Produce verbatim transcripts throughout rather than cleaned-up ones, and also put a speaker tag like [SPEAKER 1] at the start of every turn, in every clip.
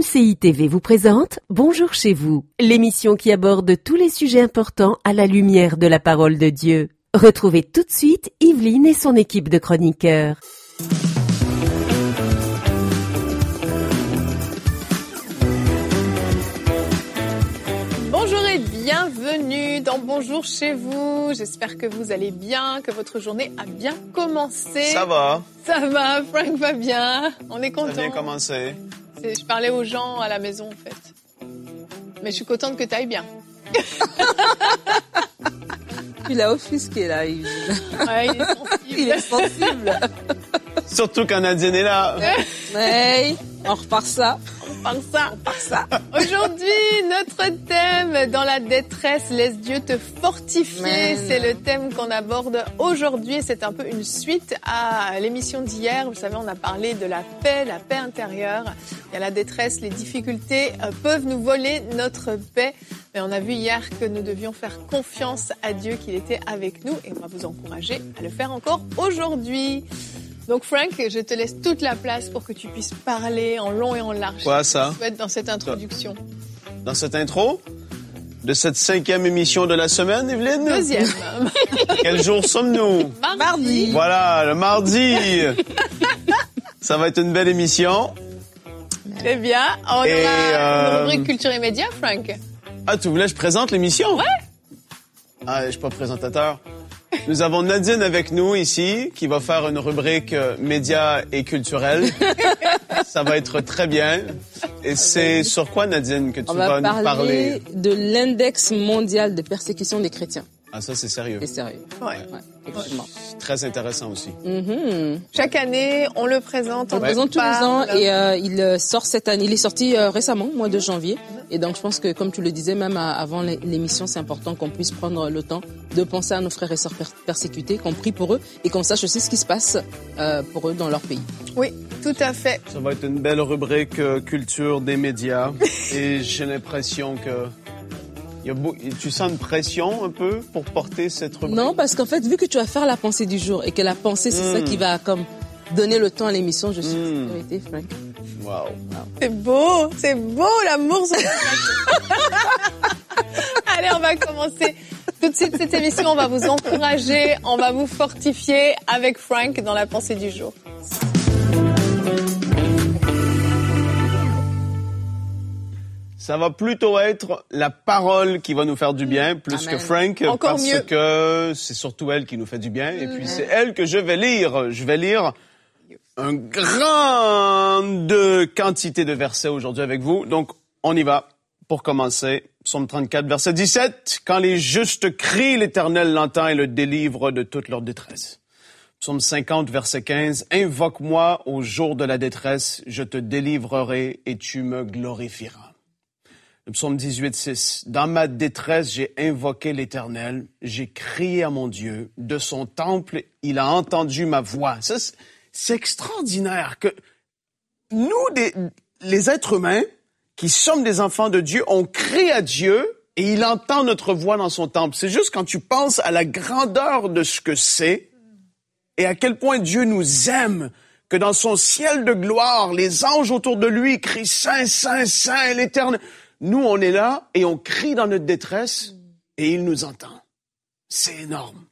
[SPEAKER 1] C I T V vous présente Bonjour chez vous, l'émission qui aborde tous les sujets importants à la lumière de la parole de Dieu. Retrouvez tout de suite Yveline et son équipe de chroniqueurs.
[SPEAKER 2] Bonjour et bienvenue dans Bonjour chez vous. J'espère que vous allez bien, que votre journée a bien commencé.
[SPEAKER 3] Ça va.
[SPEAKER 2] Ça va, Frank va bien. On est content.
[SPEAKER 3] Ça a bien commencé.
[SPEAKER 2] C'est, je parlais aux gens à la maison, en fait. Mais je suis contente que tu ailles bien.
[SPEAKER 4] Il a offusqué, là. Il...
[SPEAKER 2] Ouais, il est sensible.
[SPEAKER 4] Il est sensible.
[SPEAKER 3] Surtout quand Nadine est là.
[SPEAKER 4] Ouais, on repart ça.
[SPEAKER 2] On repart ça. On repart ça. Aujourd'hui, notre thème, dans la détresse, laisse Dieu te fortifier. Mais c'est le thème qu'on aborde aujourd'hui. C'est un peu une suite à l'émission d'hier. Vous savez, on a parlé de la paix, la paix intérieure. Il y a la détresse, les difficultés euh, peuvent nous voler notre paix. Mais on a vu hier que nous devions faire confiance à Dieu, qu'il était avec nous. Et on va vous encourager à le faire encore aujourd'hui. Donc Frank, je te laisse toute la place pour que tu puisses parler en long et en large.
[SPEAKER 3] Quoi ça?
[SPEAKER 2] Tu souhaites dans cette introduction.
[SPEAKER 3] Dans cette intro de cette cinquième émission de la semaine, Yveline?
[SPEAKER 2] Deuxième.
[SPEAKER 3] Quel jour sommes-nous?
[SPEAKER 2] Mardi.
[SPEAKER 3] Voilà, le mardi. Ça va être une belle émission.
[SPEAKER 2] Très bien. On
[SPEAKER 3] Et,
[SPEAKER 2] aura
[SPEAKER 3] euh...
[SPEAKER 2] une rubrique culture et médias, Frank.
[SPEAKER 3] Ah, tu voulais que je présente l'émission?
[SPEAKER 2] Ouais.
[SPEAKER 3] Ah, je suis pas présentateur. Nous avons Nadine avec nous ici, qui va faire une rubrique euh, médias et culturelle. Ça va être très bien. Et c'est sur quoi, Nadine, que tu
[SPEAKER 4] On
[SPEAKER 3] vas
[SPEAKER 4] va
[SPEAKER 3] nous parler?
[SPEAKER 4] de l'index mondial de persécution des chrétiens.
[SPEAKER 3] Ah, ça, c'est sérieux.
[SPEAKER 4] C'est sérieux.
[SPEAKER 2] Ouais.
[SPEAKER 4] Ouais, effectivement.
[SPEAKER 3] C'est très intéressant aussi.
[SPEAKER 4] Mm-hmm.
[SPEAKER 2] Chaque année, on le présente.
[SPEAKER 4] On
[SPEAKER 2] On
[SPEAKER 4] le présente tous les
[SPEAKER 2] parle.
[SPEAKER 4] ans et euh, il sort cette année. Il est sorti euh, récemment, au mois de janvier. Et donc, je pense que, comme tu le disais, même à, avant l'émission, c'est important qu'on puisse prendre le temps de penser à nos frères et sœurs per- persécutés, qu'on prie pour eux et qu'on sache aussi ce qui se passe euh, pour eux dans leur pays.
[SPEAKER 2] Oui, tout à fait.
[SPEAKER 3] Ça va être une belle rubrique euh, culture des médias. Et j'ai l'impression que... Il y a beau... Tu sens une pression un peu pour porter cette rubrique?
[SPEAKER 4] Non, parce qu'en fait, vu que tu vas faire la pensée du jour et que la pensée, c'est
[SPEAKER 3] Mm.
[SPEAKER 4] ça qui va comme donner le temps à l'émission, je suis
[SPEAKER 3] Mm.
[SPEAKER 4] en sécurité, Frank.
[SPEAKER 3] Wow.
[SPEAKER 2] C'est beau, c'est beau l'amour. sur- Allez, on va commencer tout de suite cette émission. On va vous encourager, on va vous fortifier avec Frank dans la pensée du jour.
[SPEAKER 3] Ça va plutôt être la parole qui va nous faire du bien, plus
[SPEAKER 4] Amen.
[SPEAKER 3] que Frank,
[SPEAKER 2] Encore
[SPEAKER 3] parce
[SPEAKER 2] mieux.
[SPEAKER 3] que c'est surtout elle qui nous fait du bien. Et puis c'est elle que je vais lire. Je vais lire une grande quantité de versets aujourd'hui avec vous. Donc, on y va. Pour commencer, Psaume trente-quatre, verset dix-sept. « Quand les justes crient, l'Éternel l'entend et le délivre de toute leur détresse. » Psaume cinquante, verset quinze. « Invoque-moi au jour de la détresse, je te délivrerai et tu me glorifieras. » Le psaume dix-huit, six. « Dans ma détresse, j'ai invoqué l'Éternel, j'ai crié à mon Dieu. De son temple, il a entendu ma voix. » Ça, c'est, c'est extraordinaire que nous, des, les êtres humains, qui sommes des enfants de Dieu, on crie à Dieu et il entend notre voix dans son temple. C'est juste quand tu penses à la grandeur de ce que c'est et à quel point Dieu nous aime, que dans son ciel de gloire, les anges autour de lui crient « Saint, Saint, Saint, l'Éternel ». Nous, on est là et on crie dans notre détresse et il nous entend. C'est énorme.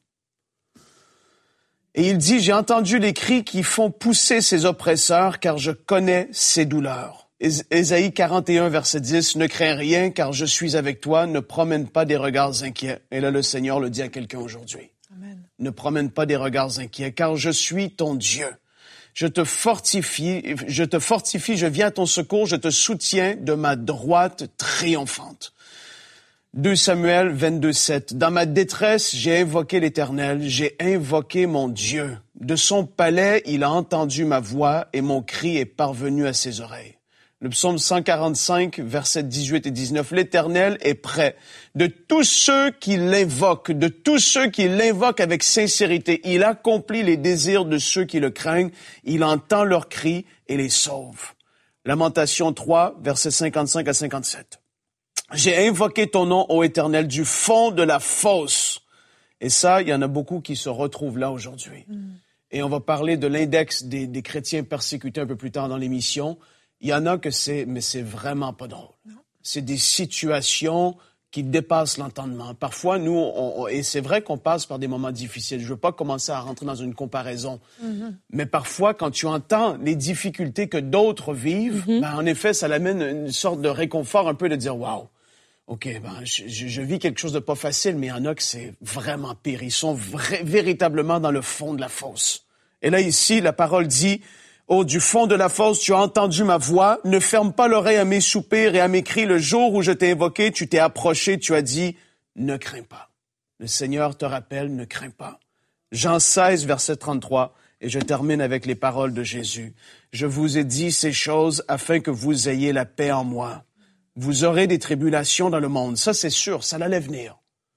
[SPEAKER 3] Et il dit, j'ai entendu les cris qui font pousser ses oppresseurs car je connais ses douleurs. Ésaïe quarante et un, verset dix, ne crains rien car je suis avec toi, ne promène pas des regards inquiets. Et là, le Seigneur le dit à quelqu'un aujourd'hui.
[SPEAKER 2] Amen.
[SPEAKER 3] Ne promène pas des regards inquiets car je suis ton Dieu. Je te fortifie, je te fortifie, je viens à ton secours, je te soutiens de ma droite triomphante. deux Samuel vingt-deux, sept. Dans ma détresse, j'ai invoqué l'Éternel, j'ai invoqué mon Dieu. De son palais, il a entendu ma voix et mon cri est parvenu à ses oreilles. Le psaume cent quarante-cinq, versets dix-huit et dix-neuf. L'Éternel est près de tous ceux qui l'invoquent, de tous ceux qui l'invoquent avec sincérité. Il accomplit les désirs de ceux qui le craignent. Il entend leurs cris et les sauve. Lamentation trois, versets cinquante-cinq à cinquante-sept. J'ai invoqué ton nom, ô Éternel, du fond de la fosse. Et ça, il y en a beaucoup qui se retrouvent là aujourd'hui. Mm. Et on va parler de l'index des, des chrétiens persécutés un peu plus tard dans l'émission. Il y en a que c'est, mais c'est vraiment pas drôle. Non. C'est des situations qui dépassent l'entendement. Parfois, nous, on, on, et c'est vrai qu'on passe par des moments difficiles. Je veux pas commencer à rentrer dans une comparaison. Mm-hmm. Mais parfois, quand tu entends les difficultés que d'autres vivent, mm-hmm. ben, en effet, ça l'amène une sorte de réconfort un peu de dire, waouh. OK, ben, je, je, je vis quelque chose de pas facile, mais il y en a que c'est vraiment pire. Ils sont vra- véritablement dans le fond de la fosse. Et là, ici, la parole dit, « Oh, du fond de la fosse, tu as entendu ma voix. Ne ferme pas l'oreille à mes soupirs et à mes cris. Le jour où je t'ai invoqué, tu t'es approché, tu as dit, « Ne crains pas. » Le Seigneur te rappelle, « Ne crains pas. » Jean seize, verset trente-trois, et je termine avec les paroles de Jésus. « Je vous ai dit ces choses afin que vous ayez la paix en moi. Vous aurez des tribulations dans le monde. » Ça, c'est sûr, ça allait venir.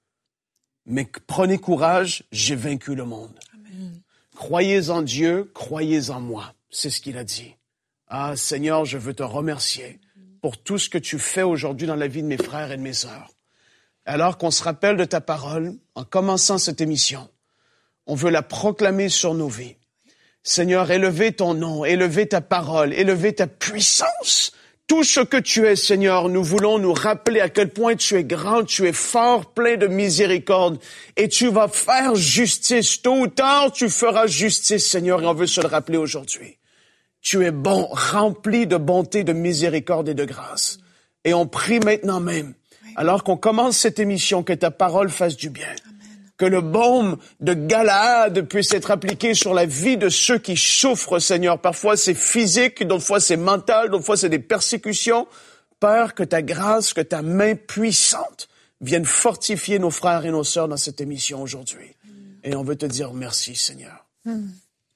[SPEAKER 3] Mais prenez courage, j'ai vaincu le monde. Amen. Croyez en Dieu, croyez en moi. C'est ce qu'il a dit. Ah, Seigneur, je veux te remercier pour tout ce que tu fais aujourd'hui dans la vie de mes frères et de mes sœurs. Alors qu'on se rappelle de ta parole, en commençant cette émission, on veut la proclamer sur nos vies. Seigneur, élevez ton nom, élevez ta parole, élevez ta puissance. Tout ce que tu es, Seigneur, nous voulons nous rappeler à quel point tu es grand, tu es fort, plein de miséricorde, et tu vas faire justice. Tôt ou tard, tu feras justice, Seigneur, et on veut se le rappeler aujourd'hui. Tu es bon, rempli de bonté, de miséricorde et de grâce. Et on prie maintenant même, alors qu'on commence cette émission, que ta parole fasse du bien. Que le baume de Galaad puisse être appliqué sur la vie de ceux qui souffrent, Seigneur. Parfois, c'est physique, d'autres fois, c'est mental, d'autres fois, c'est des persécutions. Père, que ta grâce, que ta main puissante vienne fortifier nos frères et nos sœurs dans cette émission aujourd'hui. Et on veut te dire merci, Seigneur. Mm.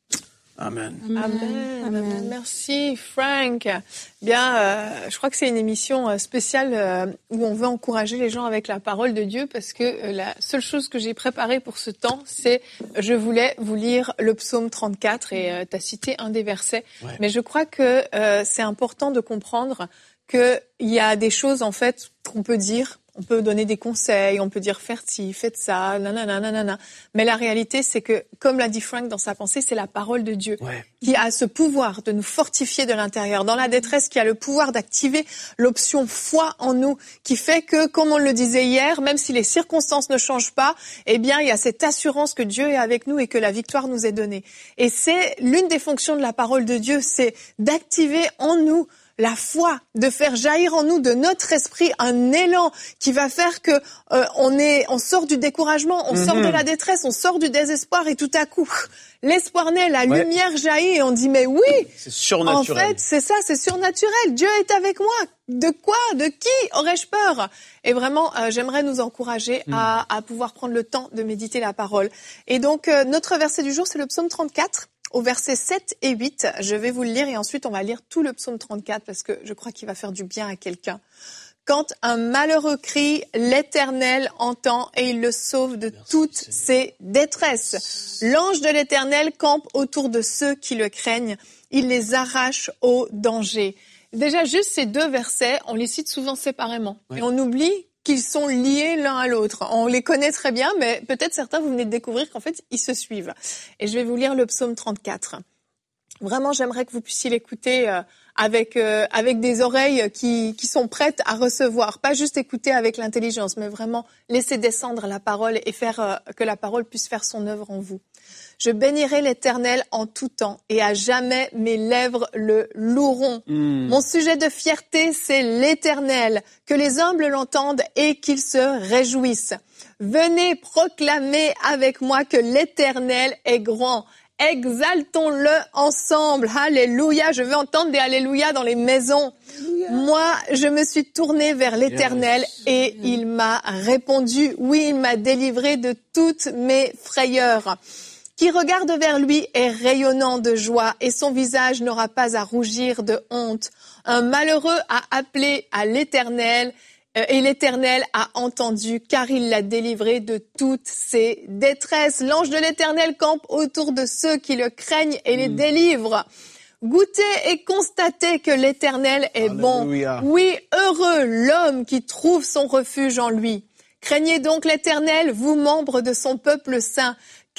[SPEAKER 3] Amen.
[SPEAKER 2] Amen. Amen. Amen. Merci, Frank. Bien, euh, je crois que c'est une émission spéciale euh, où on veut encourager les gens avec la parole de Dieu, parce que euh, la seule chose que j'ai préparée pour ce temps, c'est je voulais vous lire le psaume trente-quatre, et euh, tu as cité un des versets. Ouais. Mais je crois que euh, c'est important de comprendre qu'il y a des choses, en fait, qu'on peut dire. On peut donner des conseils, on peut dire faites ci, faites ça, nanana, nanana. Mais la réalité, c'est que, comme l'a dit Frank dans sa pensée, c'est la parole de Dieu ouais. qui a ce pouvoir de nous fortifier de l'intérieur. Dans la détresse, qui a le pouvoir d'activer l'option foi en nous, qui fait que, comme on le disait hier, même si les circonstances ne changent pas, eh bien, il y a cette assurance que Dieu est avec nous et que la victoire nous est donnée. Et c'est l'une des fonctions de la parole de Dieu, c'est d'activer en nous la foi, de faire jaillir en nous de notre esprit un élan qui va faire que euh, on est, on sort du découragement, on mm-hmm. sort de la détresse, on sort du désespoir, et tout à coup, l'espoir naît, la ouais. lumière jaillit, et on dit mais oui,
[SPEAKER 3] c'est surnaturel.
[SPEAKER 2] En fait, c'est ça, c'est surnaturel. Dieu est avec moi. De quoi, de qui aurais-je peur? Et vraiment, euh, j'aimerais nous encourager mm. à, à pouvoir prendre le temps de méditer la parole. Et donc, euh, notre verset du jour, c'est le psaume trente-quatre. Au verset sept et huit, je vais vous le lire, et ensuite on va lire tout le psaume trente-quatre, parce que je crois qu'il va faire du bien à quelqu'un. Quand un malheureux crie, l'Éternel entend et il le sauve de Merci, toutes Seigneur. Ses détresses. L'ange de l'Éternel campe autour de ceux qui le craignent. Il les arrache au danger. Déjà, juste ces deux versets, on les cite souvent séparément. Oui. Et on oublie qu'ils sont liés l'un à l'autre. On les connaît très bien, mais peut-être certains, vous venez de découvrir qu'en fait, ils se suivent. Et je vais vous lire le psaume trente-quatre. Vraiment, j'aimerais que vous puissiez l'écouter euh, avec euh, avec des oreilles qui qui sont prêtes à recevoir. Pas juste écouter avec l'intelligence, mais vraiment laisser descendre la parole et faire euh, que la parole puisse faire son œuvre en vous. Je bénirai l'Éternel en tout temps, et à jamais mes lèvres le loueront. Mmh. Mon sujet de fierté, c'est l'Éternel. Que les humbles l'entendent et qu'ils se réjouissent. Venez proclamer avec moi que l'Éternel est grand. Exaltons-le ensemble. Alléluia. Je veux entendre des alléluia dans les maisons. Alléluia. Moi, je me suis tournée vers l'Éternel yes. et il m'a répondu. Oui, il m'a délivré de toutes mes frayeurs. Qui regarde vers lui est rayonnant de joie, et son visage n'aura pas à rougir de honte. Un malheureux a appelé à l'Éternel, euh, et l'Éternel a entendu, car il l'a délivré de toutes ses détresses. L'ange de l'Éternel campe autour de ceux qui le craignent et les mmh. délivre. Goûtez et constatez que l'Éternel est Alléluia. Bon. Oui, heureux l'homme qui trouve son refuge en lui. Craignez donc l'Éternel, vous membres de son peuple saint,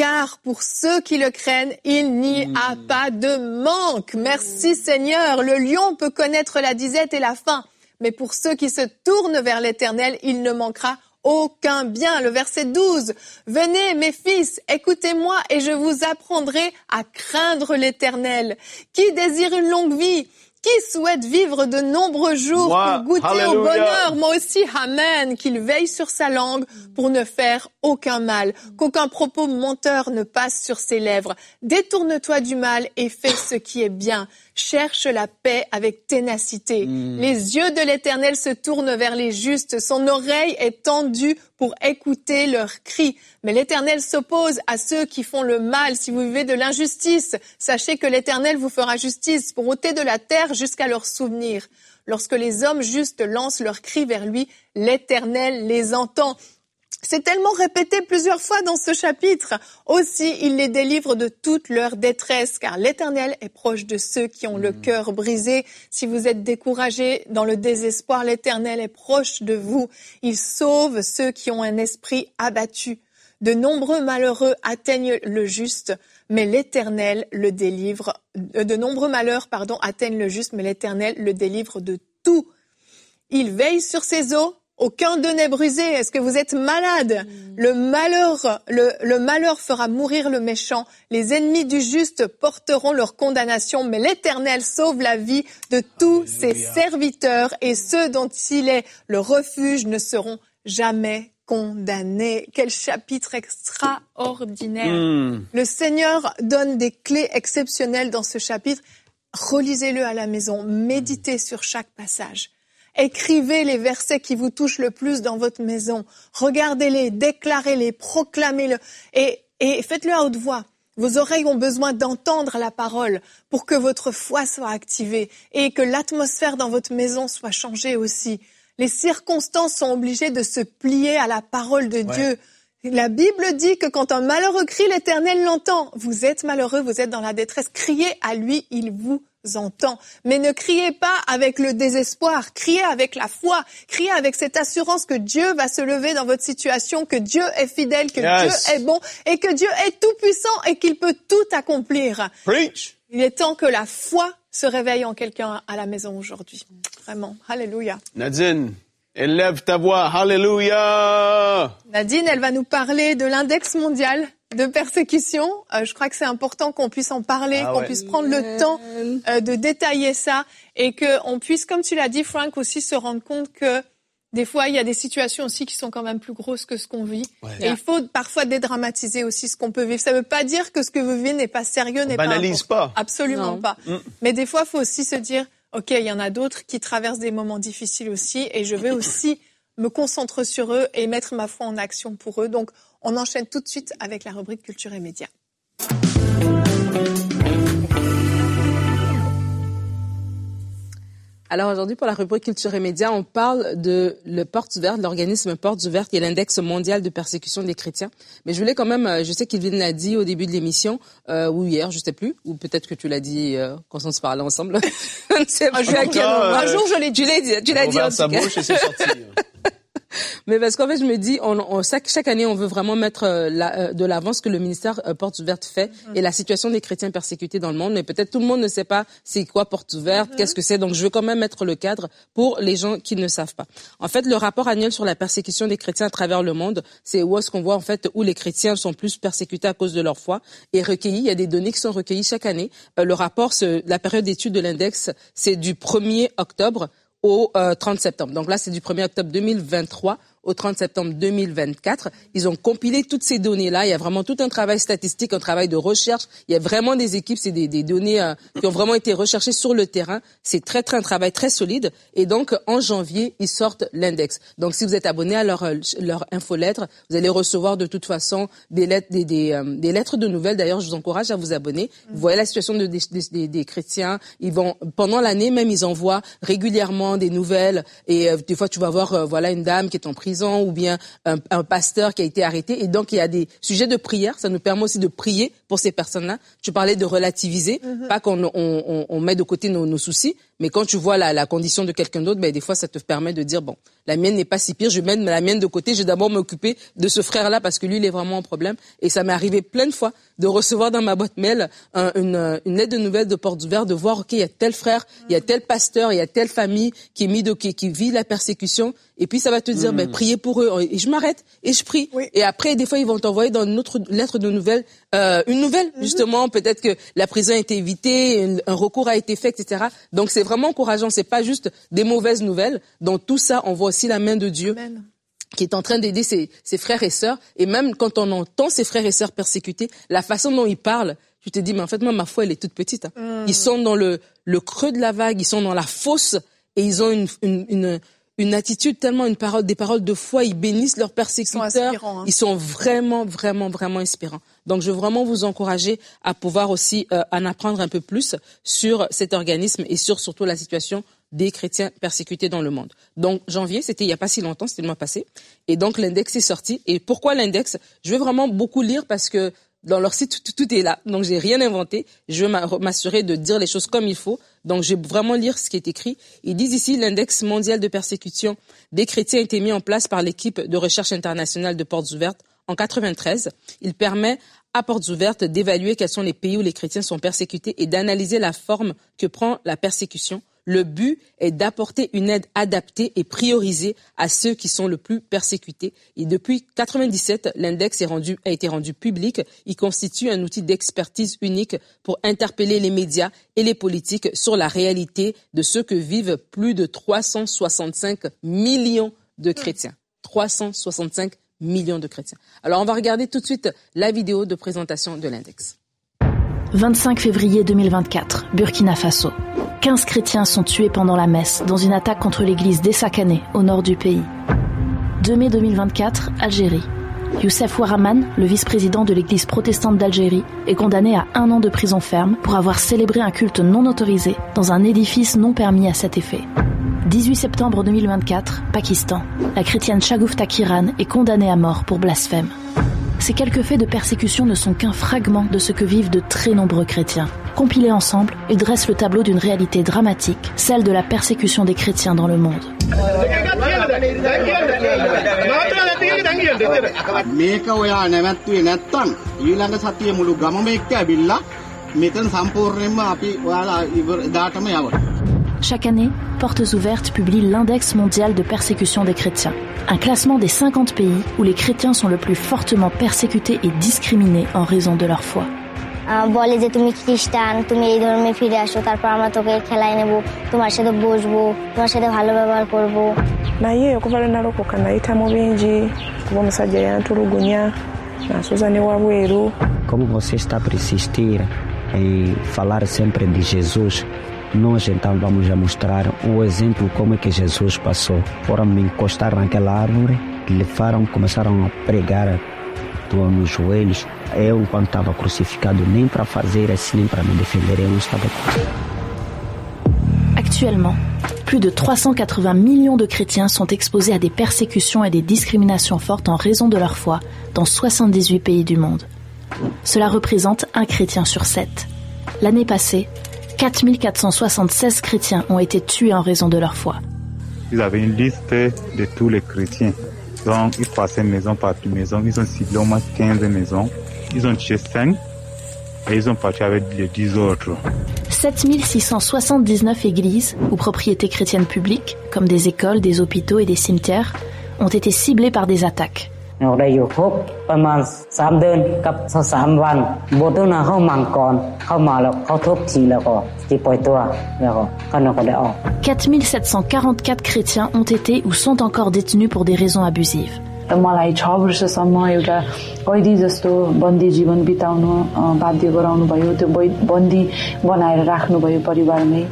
[SPEAKER 2] car pour ceux qui le craignent, il n'y a pas de manque. Merci Seigneur. Le lion peut connaître la disette et la faim, mais pour ceux qui se tournent vers l'Éternel, il ne manquera aucun bien. Le verset douze. Venez, mes fils, écoutez-moi et je vous apprendrai à craindre l'Éternel. Qui désire une longue vie? Qui souhaite vivre de nombreux jours
[SPEAKER 3] Moi,
[SPEAKER 2] pour goûter
[SPEAKER 3] Alléluia.
[SPEAKER 2] au bonheur? Moi aussi, amen. Qu'il veille sur sa langue pour ne faire aucun mal. Qu'aucun propos menteur ne passe sur ses lèvres. Détourne-toi du mal et fais ce qui est bien. Cherche la paix avec ténacité. Mm. Les yeux de l'Éternel se tournent vers les justes. Son oreille est tendue pour écouter leurs cris. Mais l'Éternel s'oppose à ceux qui font le mal. Si vous vivez de l'injustice, sachez que l'Éternel vous fera justice pour ôter de la terre jusqu'à leur souvenir. Lorsque les hommes justes lancent leurs cris vers lui, l'Éternel les entend. C'est tellement répété plusieurs fois dans ce chapitre. Aussi, il les délivre de toute leur détresse, car l'Éternel est proche de ceux qui ont mmh. le cœur brisé. Si vous êtes découragés dans le désespoir, l'Éternel est proche de vous. Il sauve ceux qui ont un esprit abattu. De nombreux malheureux atteignent le juste, mais l'Éternel le délivre. De nombreux malheurs, pardon, atteignent le juste, mais l'Éternel le délivre de tout. Il veille sur ses eaux. Aucun d'eux n'est brisé. Est-ce que vous êtes malade? Mmh. Le malheur, le, le malheur fera mourir le méchant. Les ennemis du juste porteront leur condamnation, mais l'Éternel sauve la vie de tous Alléluia. Ses serviteurs et ceux dont il est le refuge ne seront jamais condamnés. Quel chapitre extraordinaire. Mmh. Le Seigneur donne des clés exceptionnelles dans ce chapitre. Relisez-le à la maison. Méditez mmh. sur chaque passage. Écrivez les versets qui vous touchent le plus dans votre maison. Regardez-les, déclarez-les, proclamez-les et, et faites-le à haute voix. Vos oreilles ont besoin d'entendre la parole pour que votre foi soit activée et que l'atmosphère dans votre maison soit changée aussi. Les circonstances sont obligées de se plier à la parole de ouais. Dieu. La Bible dit que quand un malheureux crie, l'Éternel l'entend. Vous êtes malheureux, vous êtes dans la détresse. Criez à lui, il vous entend. Mais ne criez pas avec le désespoir, criez avec la foi, criez avec cette assurance que Dieu va se lever dans votre situation, que Dieu est fidèle, que yes. Dieu est bon et que Dieu est tout puissant et qu'il peut tout accomplir.
[SPEAKER 3] Preach.
[SPEAKER 2] Il est temps que la foi se réveille en quelqu'un à la maison aujourd'hui. Vraiment. Alléluia.
[SPEAKER 3] Nadine, élève ta voix. Alléluia.
[SPEAKER 2] Nadine, elle va nous parler de l'index mondial de persécution. Euh, je crois que c'est important qu'on puisse en parler, ah qu'on ouais. puisse prendre le temps euh, de détailler ça et qu'on puisse, comme tu l'as dit, Frank, aussi se rendre compte que des fois, il y a des situations aussi qui sont quand même plus grosses que ce qu'on vit. Ouais. Et yeah. il faut parfois dédramatiser aussi ce qu'on peut vivre. Ça ne veut pas dire que ce que vous vivez n'est pas sérieux,
[SPEAKER 3] on
[SPEAKER 2] n'est
[SPEAKER 3] banalise
[SPEAKER 2] pas important.
[SPEAKER 3] pas.
[SPEAKER 2] Absolument
[SPEAKER 3] non.
[SPEAKER 2] pas. Mm. Mais des fois, il faut aussi se dire, OK, il y en a d'autres qui traversent des moments difficiles aussi et je vais aussi me concentrer sur eux et mettre ma foi en action pour eux. Donc, on enchaîne tout de suite avec la rubrique Culture et Médias.
[SPEAKER 4] Alors aujourd'hui, pour la rubrique Culture et Médias, on parle de le Portes Ouvertes, l'organisme Portes Ouvertes, qui est l'index mondial de persécution des chrétiens. Mais je voulais quand même, je sais qu'Yveline l'a dit au début de l'émission, euh, ou hier, je sais plus, ou peut-être que tu l'as dit euh, quand on se parlait ensemble. Je ne sais
[SPEAKER 2] pas. Un, euh, un jour, je l'ai dit.
[SPEAKER 4] Tu l'as dit, tu l'as dit en tout
[SPEAKER 3] sa
[SPEAKER 4] cas.
[SPEAKER 3] bouche et c'est sorti.
[SPEAKER 4] Mais parce qu'en fait, je me dis, on, on, chaque, chaque année, on veut vraiment mettre euh, la, euh, de l'avant ce que le ministère euh, Portes Ouvertes fait mm-hmm. et la situation des chrétiens persécutés dans le monde. Mais peut-être tout le monde ne sait pas c'est quoi Portes Ouvertes, mm-hmm. qu'est-ce que c'est. Donc, je veux quand même mettre le cadre pour les gens qui ne savent pas. En fait, le rapport annuel sur la persécution des chrétiens à travers le monde, c'est où est-ce qu'on voit en fait où les chrétiens sont plus persécutés à cause de leur foi et recueillis. Il y a des données qui sont recueillies chaque année. Euh, le rapport, ce, la période d'étude de l'index, c'est du premier octobre au euh, trente septembre. Donc là, c'est du premier octobre deux mille vingt-trois au trente septembre deux mille vingt-quatre. Ils ont compilé toutes ces données-là. Il y a vraiment tout un travail statistique, un travail de recherche. Il y a vraiment des équipes, c'est des, des données euh, qui ont vraiment été recherchées sur le terrain. C'est très, très un travail très solide. Et donc, en janvier, ils sortent l'index. Donc, si vous êtes abonné à leur, leur infolettre, vous allez recevoir de toute façon des lettres, des, des, euh, des lettres de nouvelles. D'ailleurs, je vous encourage à vous abonner. Vous voyez la situation de, des, des, des chrétiens. Ils vont, pendant l'année même, ils envoient régulièrement des nouvelles. Et euh, des fois, tu vas voir, euh, voilà, une dame qui est en prison ou bien un, un pasteur qui a été arrêté. Et donc, il y a des sujets de prière. Ça nous permet aussi de prier pour ces personnes-là. Tu parlais de relativiser, mm-hmm. pas qu'on on, on, on met de côté nos, nos soucis, Mais quand tu vois la, la condition de quelqu'un d'autre, ben, des fois, ça te permet de dire, bon, la mienne n'est pas si pire, je vais mettre la mienne de côté, je vais d'abord m'occuper de ce frère-là parce que lui, il est vraiment en problème. Et ça m'est arrivé plein de fois de recevoir dans ma boîte mail un, une, une lettre de nouvelles de Portes Ouvertes, de voir, OK, il y a tel frère, il y a tel pasteur, il y a telle famille qui est mis de, qui, qui vit la persécution. Et puis, ça va te dire, mmh. ben, priez pour eux. Et je m'arrête et je prie. Oui. Et après, des fois, ils vont t'envoyer dans une autre lettre de nouvelles, euh, une nouvelle, mmh. justement, peut-être que la prison a été évitée, un, un recours a été fait, et cetera. Donc, c'est vraiment encourageant. C'est pas juste des mauvaises nouvelles. Dans tout ça, on voit aussi la main de Dieu. Amen. Qui est en train d'aider ses, ses frères et sœurs. Et même quand on entend ses frères et sœurs persécutés, la façon dont ils parlent, tu te dis, mais en fait, moi, ma foi, elle est toute petite. Hein. Mmh. Ils sont dans le, le creux de la vague, ils sont dans la fosse et ils ont une, une, une, une attitude tellement, une parole, des paroles de foi, ils bénissent leurs persécuteurs. Ils sont inspirants, hein. Ils sont vraiment, vraiment, vraiment inspirants. Donc, je veux vraiment vous encourager à pouvoir aussi euh, en apprendre un peu plus sur cet organisme et sur surtout la situation des chrétiens persécutés dans le monde. Donc, janvier, c'était il n'y a pas si longtemps, c'était le mois passé. Et donc, l'index est sorti. Et pourquoi l'index? Je vais vraiment beaucoup lire parce que dans leur site, tout, tout est là. Donc, j'ai rien inventé. Je vais m'assurer de dire les choses comme il faut. Donc, je vais vraiment lire ce qui est écrit. Ils disent ici, l'index mondial de persécution des chrétiens a été mis en place par l'équipe de recherche internationale de Portes Ouvertes en quatre-vingt-treize. Il permet à Portes Ouvertes d'évaluer quels sont les pays où les chrétiens sont persécutés et d'analyser la forme que prend la persécution. Le but est d'apporter une aide adaptée et priorisée à ceux qui sont le plus persécutés. Et depuis quatre-vingt-dix-sept, l'index est rendu, a été rendu public. Il constitue un outil d'expertise unique pour interpeller les médias et les politiques sur la réalité de ce que vivent plus de trois cent soixante-cinq millions de chrétiens. trois cent soixante-cinq millions de chrétiens. Alors, on va regarder tout de suite la vidéo de présentation de l'index.
[SPEAKER 5] vingt-cinq février deux mille vingt-quatre, Burkina Faso. quinze chrétiens sont tués pendant la messe dans une attaque contre l'église d'Essakane, au nord du pays. deux mai deux mille vingt-quatre, Algérie. Youssef Ouaraman, le vice-président de l'église protestante d'Algérie, est condamné à un an de prison ferme pour avoir célébré un culte non autorisé dans un édifice non permis à cet effet. dix-huit septembre deux mille vingt-quatre, Pakistan. La chrétienne Shagufta Kiran est condamnée à mort pour blasphème. Ces quelques faits de persécution ne sont qu'un fragment de ce que vivent de très nombreux chrétiens. Compilés ensemble, ils dressent le tableau d'une réalité dramatique, celle de la persécution des chrétiens dans le monde. Chaque année, Portes Ouvertes publie l'index mondial de persécution des chrétiens, un classement des cinquante pays où les chrétiens sont le plus fortement persécutés et discriminés en raison de leur foi. বলে যে তুমি খ্রিস্টান তুমি এই ধর্মে ফিরে আসো তারপর আমরা তোকে খেলায় নেব তোমার সাথে বসবো তোমার সাথে ভালো ব্যবহার করব naye okuvala nalokoka nayita mu bingi kuba omusajja yantulugunya nasoza ne wabweru. Como você está a persistir em falar sempre de Jesus, nós então vamos a mostrar o exemplo como é que Jesus passou. Foram me encostar naquela árvore, levaram, começaram a pregar nos joelhos. Eu, quando estava crucificado, nem para fazer assim, nem para me defender, eu não estava. Actuellement, plus de trois cent quatre-vingts millions de chrétiens sont exposés à des persécutions et des discriminations fortes en raison de leur foi dans soixante-dix-huit pays du monde. Cela représente un chrétien sur sept. L'année passée, quatre mille quatre cent soixante-seize chrétiens ont été tués en raison de leur foi. Ils avaient une liste de tous les chrétiens. Donc, ils passaient maison par maison. Ils ont ciblé au moins quinze maisons. Ils ont tué cinq et ils ont parti avec les dix autres. sept mille six cent soixante-dix-neuf églises ou propriétés chrétiennes publiques, comme des écoles, des hôpitaux et des cimetières, ont été ciblées par des attaques. quatre mille sept cent quarante-quatre chrétiens ont été ou sont encore détenus pour des raisons abusives. मलाई छ वर्षसम्म एउटा कैदी जस्तो बन्दी जीवन बिताउन बाध्य गराउनु भयो त्यो बन्दी बनाएर राख्नु भयो परिवारमै.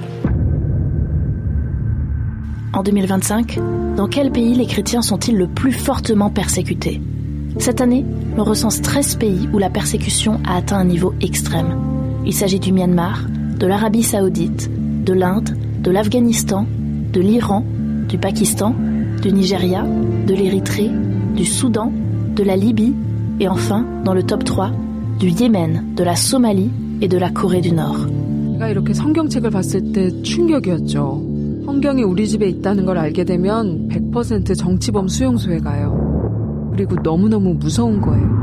[SPEAKER 5] En deux mille vingt-cinq, dans quel pays les chrétiens sont-ils le plus fortement persécutés? Cette année, on recense treize pays où la persécution a atteint un niveau extrême. Il s'agit du Myanmar, de l'Arabie Saoudite, de l'Inde, de l'Afghanistan, de l'Iran, du Pakistan, du Nigeria, de l'Érythrée, du Soudan, de la Libye et enfin, dans le top trois, du Yémen, de la Somalie et de la Corée du Nord.
[SPEAKER 6] 제가 이렇게 성경책을 봤을 때 충격이었죠. 성경이 우리 집에 있다는 걸 알게 되면 백 퍼센트 정치범 수용소에 가요. 그리고 너무너무 무서운 거예요.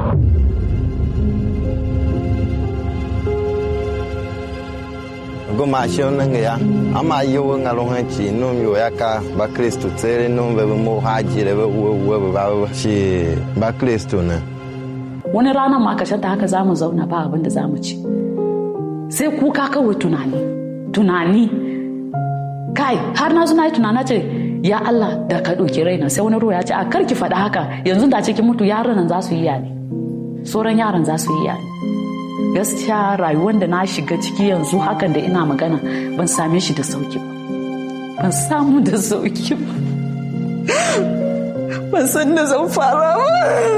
[SPEAKER 7] Gomashon nga ama yo nga lo hanchi no yo yaka ba Kristo tsere no be mo haji le wo wo ba shi ba Kristo na
[SPEAKER 8] wani rana ma ka shanta haka zamu zauna ba abin da zamu ci sai kuka kawai tunani tunani kai har na zuna tunana ce ya Allah da ka doki raina sai wani ruwa ya ce a karki faɗa haka yanzu da cikin mutu yaran nan za su yi yani sauran yaran za su yi yani gaskiya rayuwar da na shiga ciki yanzu hakan da ina magana ban same shi da sauki ba ban samu da sauki ba ban san da zan fara ba.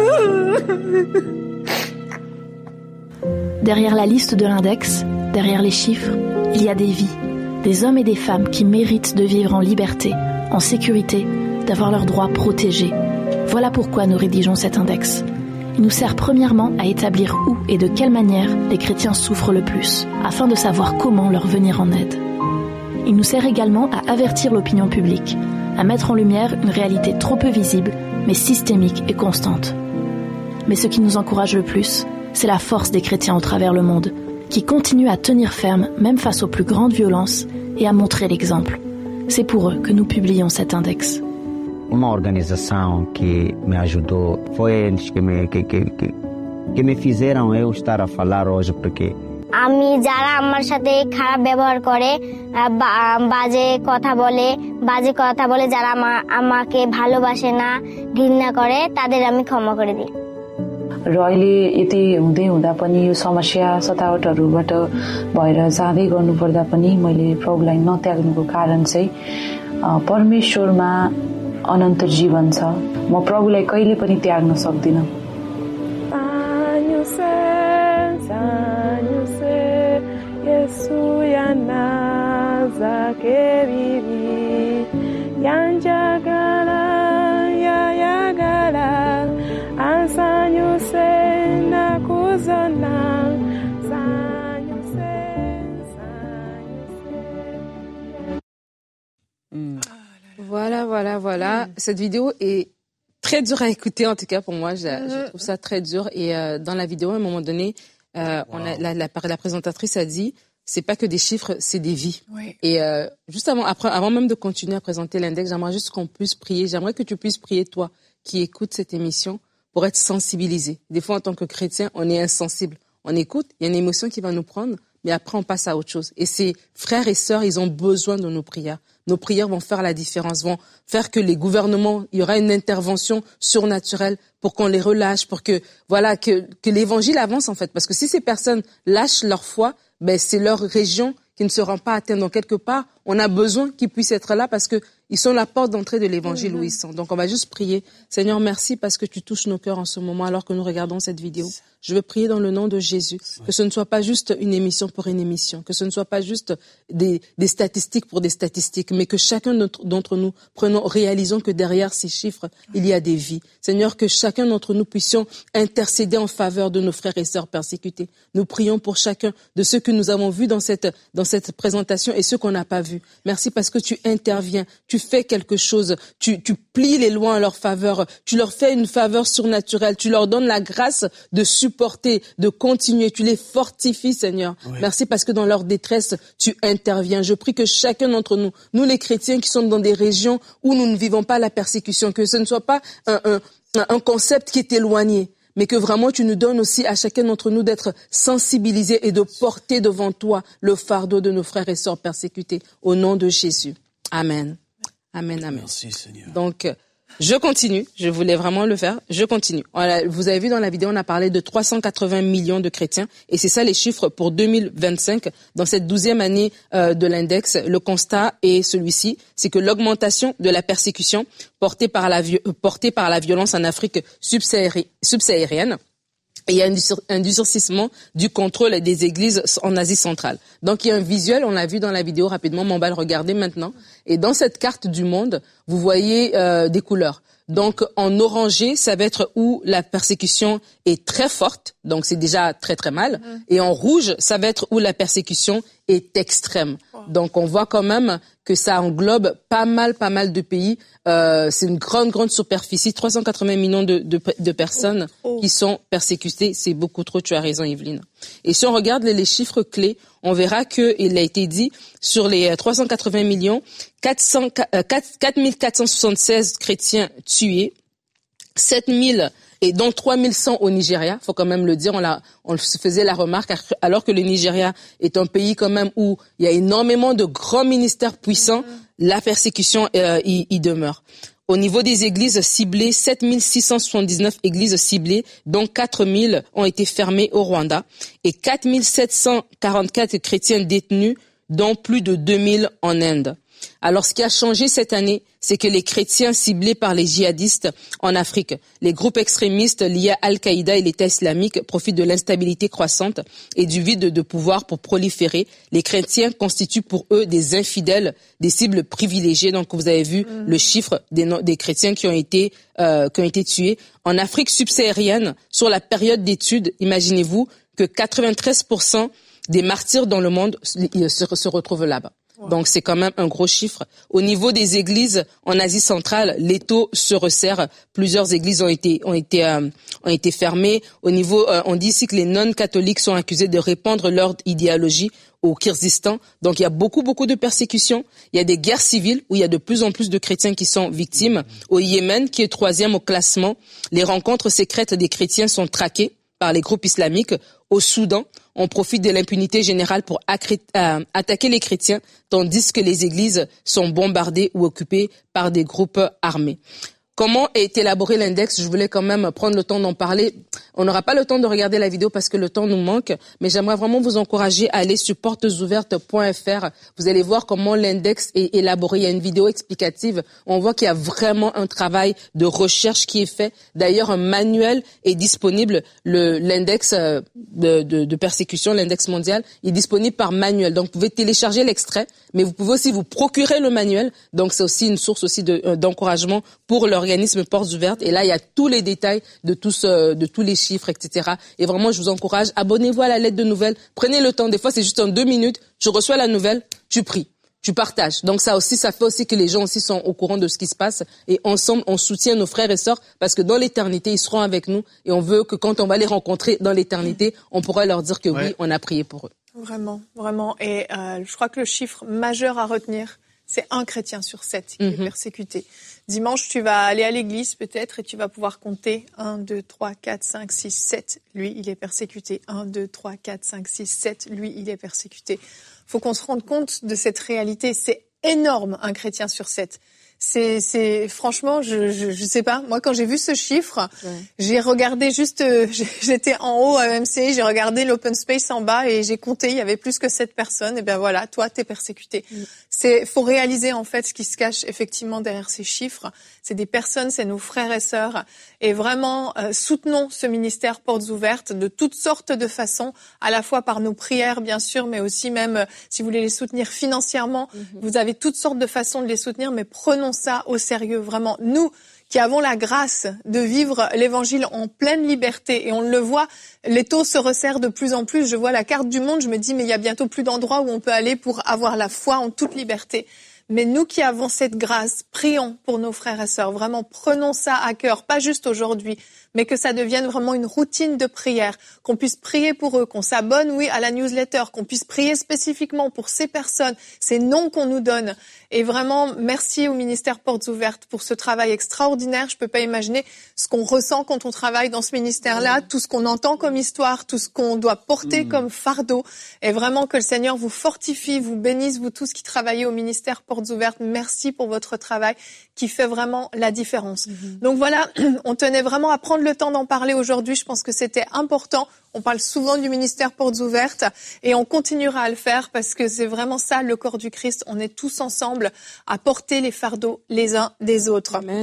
[SPEAKER 5] Derrière la liste de l'index, derrière les chiffres, il y a des vies, des hommes et des femmes qui méritent de vivre en liberté, en sécurité, d'avoir leurs droits protégés. Voilà pourquoi nous rédigeons cet index. Il nous sert premièrement à établir où et de quelle manière les chrétiens souffrent le plus, afin de savoir comment leur venir en aide. Il nous sert également à avertir l'opinion publique, à mettre en lumière une réalité trop peu visible, mais systémique et constante. Mais ce qui nous encourage le plus, c'est la force des chrétiens au travers le monde, qui continuent à tenir ferme même face aux plus grandes violences et à montrer l'exemple. C'est pour eux que nous publions cet index.
[SPEAKER 9] Uma organização que me ajudou foi eles que me que, que, que, que me fizeram eu estar a falar hoje porque
[SPEAKER 10] আমি যারা আমার সাথে খারাপ ব্যবহার করে বাজে কথা বলে বাজে কথা বলে যারা আমাকে ভালোবাসে না ঘৃণা করে তাদের আমি ক্ষমা করে দিই
[SPEAKER 8] र अहिले यति हुँदै हुँदा पनि यो समस्या सतावटहरूबाट भएर जाँदै गर्नुपर्दा पनि मैले प्रभुलाई नत्याग्नुको कारण चाहिँ परमेश्वरमा अनन्त जीवन छ म प्रभुलाई कहिले पनि त्याग्न सक्दिनँ
[SPEAKER 4] Voilà, voilà, voilà. Cette vidéo est très dure à écouter, en tout cas pour moi. Je, je trouve ça très dur. Et euh, dans la vidéo, à un moment donné, euh, wow. on a, la, la, la présentatrice a dit, c'est pas que des chiffres, c'est des vies. Oui. Et euh, juste avant, après, avant même de continuer à présenter l'index, j'aimerais juste qu'on puisse prier. J'aimerais que tu puisses prier, toi, qui écoutes cette émission, pour être sensibilisé. Des fois, en tant que chrétien, on est insensible. On écoute, il y a une émotion qui va nous prendre, mais après, on passe à autre chose. Et ces frères et sœurs, ils ont besoin de nos prières. Nos prières vont faire la différence, vont faire que les gouvernements, il y aura une intervention surnaturelle pour qu'on les relâche, pour que, voilà, que, que l'évangile avance, en fait. Parce que si ces personnes lâchent leur foi, ben, c'est leur région qui ne se rend pas atteinte. Donc, quelque part, on a besoin qu'ils puissent être là parce que ils sont la porte d'entrée de l'évangile mmh. où ils sont. Donc, on va juste prier. Seigneur, merci parce que tu touches nos cœurs en ce moment alors que nous regardons cette vidéo. Je veux prier dans le nom de Jésus, que ce ne soit pas juste une émission pour une émission, que ce ne soit pas juste des, des statistiques pour des statistiques, mais que chacun d'entre nous prenons, réalisons que derrière ces chiffres, il y a des vies. Seigneur, que chacun d'entre nous puissions intercéder en faveur de nos frères et sœurs persécutés. Nous prions pour chacun de ceux que nous avons vus dans cette, dans cette présentation et ceux qu'on n'a pas vus. Merci parce que tu interviens, tu fais quelque chose, tu, tu plies les lois en leur faveur, tu leur fais une faveur surnaturelle, tu leur donnes la grâce de supporter porter, de continuer, tu les fortifies, Seigneur. Oui. Merci parce que dans leur détresse, tu interviens. Je prie que chacun d'entre nous, nous les chrétiens qui sommes dans des régions où nous ne vivons pas la persécution, que ce ne soit pas un, un, un concept qui est éloigné, mais que vraiment tu nous donnes aussi à chacun d'entre nous d'être sensibilisés et de porter devant toi le fardeau de nos frères et sœurs persécutés. Au nom de Jésus. Amen. Amen, amen.
[SPEAKER 3] Merci, Seigneur.
[SPEAKER 4] Donc, je continue, je voulais vraiment le faire, je continue. Vous avez vu dans la vidéo, on a parlé de trois cent quatre-vingts millions de chrétiens et c'est ça les chiffres pour deux mille vingt-cinq. Dans cette douzième année euh, de l'index, le constat est celui-ci, c'est que l'augmentation de la persécution portée par la, portée par la violence en Afrique subsaharienne, et il y a un durcissement du contrôle des églises en Asie centrale. Donc il y a un visuel, on l'a vu dans la vidéo rapidement, mais on va le regarder maintenant. Et dans cette carte du monde, vous voyez euh, des couleurs. Donc en orangé, ça va être où la persécution est très forte, donc c'est déjà très très mal. Et en rouge, ça va être où la persécution est extrême. Donc, on voit quand même que ça englobe pas mal, pas mal de pays. Euh, c'est une grande, grande superficie, trois cent quatre-vingts millions de, de, de personnes oh, oh. qui sont persécutées. C'est beaucoup trop, tu as raison, Evelyne. Et si on regarde les, les chiffres clés, on verra que, il a été dit, sur les trois cent quatre-vingts millions, quatre mille quatre cent soixante-seize chrétiens tués, sept mille et dont trois mille cent au Nigeria, faut quand même le dire, on, l'a, on se faisait la remarque, alors que le Nigeria est un pays quand même où il y a énormément de grands ministères puissants, mmh. la persécution euh, y, y demeure. Au niveau des églises ciblées, sept mille six cent soixante-dix-neuf églises ciblées, dont quatre mille ont été fermées au Rwanda, et quatre mille sept cent quarante-quatre chrétiens détenus, dont plus de deux mille en Inde. Alors, ce qui a changé cette année, c'est que les chrétiens ciblés par les djihadistes en Afrique, les groupes extrémistes liés à Al-Qaïda et l'État islamique profitent de l'instabilité croissante et du vide de pouvoir pour proliférer. Les chrétiens constituent pour eux des infidèles, des cibles privilégiées. Donc, vous avez vu mmh. le chiffre des, des chrétiens qui ont été euh, qui ont été tués. En Afrique subsaharienne, sur la période d'études, imaginez-vous que quatre-vingt-treize pour cent des martyrs dans le monde se, se retrouvent là-bas. Donc, c'est quand même un gros chiffre. Au niveau des églises en Asie centrale, les taux se resserrent. Plusieurs églises ont été ont été euh, ont été fermées. Au niveau, euh, on dit ici que les non-catholiques sont accusés de répandre leur idéologie au Kyrgyzstan. Donc, il y a beaucoup beaucoup de persécutions. Il y a des guerres civiles où il y a de plus en plus de chrétiens qui sont victimes. Au Yémen, qui est troisième au classement, les rencontres secrètes des chrétiens sont traquées par les groupes islamiques. Au Soudan, on profite de l'impunité générale pour accré- euh, attaquer les chrétiens, tandis que les églises sont bombardées ou occupées par des groupes armés. Comment est élaboré l'index? Je voulais quand même prendre le temps d'en parler. On n'aura pas le temps de regarder la vidéo parce que le temps nous manque, mais j'aimerais vraiment vous encourager à aller sur portes ouvertes point f r. Vous allez voir comment l'index est élaboré. Il y a une vidéo explicative. On voit qu'il y a vraiment un travail de recherche qui est fait. D'ailleurs, un manuel est disponible. Le, l'index de, de, de persécution, l'index mondial, est disponible par manuel. Donc, vous pouvez télécharger l'extrait, mais vous pouvez aussi vous procurer le manuel. Donc, c'est aussi une source aussi de, d'encouragement pour leur organisme Portes Ouvertes. Et là, il y a tous les détails de tous, euh, de tous les chiffres, et cetera. Et vraiment, je vous encourage, abonnez-vous à la lettre de nouvelles. Prenez le temps. Des fois, c'est juste en deux minutes. Tu reçois la nouvelle, tu pries, tu partages. Donc ça aussi, ça fait aussi que les gens aussi sont au courant de ce qui se passe. Et ensemble, on soutient nos frères et sœurs parce que dans l'éternité, ils seront avec nous. Et on veut que quand on va les rencontrer dans l'éternité, on pourra leur dire que ouais. oui, on a prié pour eux.
[SPEAKER 2] Vraiment, vraiment. Et euh, je crois que le chiffre majeur à retenir, c'est un chrétien sur sept qui mm-hmm. est persécuté. Dimanche, tu vas aller à l'église peut-être et tu vas pouvoir compter un, deux, trois, quatre, cinq, six, sept. Lui, il est persécuté. un, deux, trois, quatre, cinq, six, sept. Lui, il est persécuté. Faut qu'on se rende compte de cette réalité. C'est énorme, un chrétien sur sept. C'est, c'est franchement, je, je, je sais pas. Moi, quand j'ai vu ce chiffre, ouais. j'ai regardé juste, euh, j'étais en haut à E M C, j'ai regardé l'open space en bas et j'ai compté. Il y avait plus que sept personnes. Et bien voilà, toi, t'es persécuté. Mm. C'est, faut réaliser en fait ce qui se cache effectivement derrière ces chiffres. C'est des personnes, c'est nos frères et sœurs. Et vraiment, euh, soutenons ce ministère Portes Ouvertes de toutes sortes de façons, à la fois par nos prières, bien sûr, mais aussi même euh, si vous voulez les soutenir financièrement. Mm-hmm. Vous avez toutes sortes de façons de les soutenir, mais prenons ça au sérieux, vraiment. Nous qui avons la grâce de vivre l'évangile en pleine liberté, et on le voit, les taux se resserrent de plus en plus. Je vois la carte du monde, je me dis, mais il y a bientôt plus d'endroits où on peut aller pour avoir la foi en toute liberté. Mais nous qui avons cette grâce, prions pour nos frères et sœurs. Vraiment, prenons ça à cœur, pas juste aujourd'hui, mais que ça devienne vraiment une routine de prière, qu'on puisse prier pour eux, qu'on s'abonne, oui, à la newsletter, qu'on puisse prier spécifiquement pour ces personnes, ces noms qu'on nous donne. Et vraiment, merci au ministère Portes Ouvertes pour ce travail extraordinaire. Je peux pas imaginer ce qu'on ressent quand on travaille dans ce ministère-là, tout ce qu'on entend comme histoire, tout ce qu'on doit porter mmh. comme fardeau. Et vraiment que le Seigneur vous fortifie, vous bénisse, vous tous qui travaillez au ministère Portes Ouvertes. Merci pour votre travail qui fait vraiment la différence. Mmh. Donc voilà, on tenait vraiment à prendre le temps d'en parler aujourd'hui. Je pense que c'était important. On parle souvent du ministère Portes Ouvertes et on continuera à le faire parce que c'est vraiment ça le corps du Christ. On est tous ensemble à porter les fardeaux les uns des autres.
[SPEAKER 4] Amen.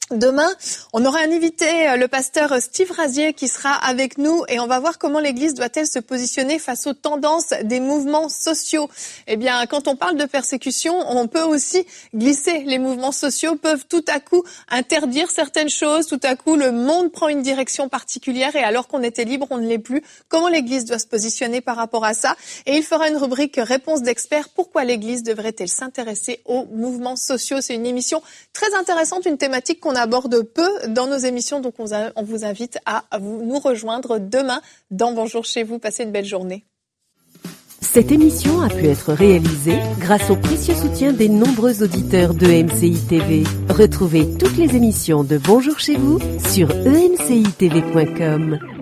[SPEAKER 2] Demain, on aura un invité, le pasteur Steve Razier, qui sera avec nous et on va voir comment l'Église doit-elle se positionner face aux tendances des mouvements sociaux. Eh bien, quand on parle de persécution, on peut aussi glisser. Les mouvements sociaux peuvent tout à coup interdire certaines choses. Tout à coup, le monde prend une direction particulière et alors qu'on était libre, on ne l'est plus. Comment l'Église doit se positionner par rapport à ça? Et il fera une rubrique réponse d'experts. Pourquoi l'Église devrait-elle s'intéresser aux mouvements sociaux? C'est une émission très intéressante, une thématique qu'on aborde peu dans nos émissions, donc on, a, on vous invite à vous, nous rejoindre demain dans Bonjour chez vous. Passez une belle journée.
[SPEAKER 1] Cette émission a pu être réalisée grâce au précieux soutien des nombreux auditeurs de E M C I T V. Retrouvez toutes les émissions de Bonjour chez vous sur e m c i t v point com.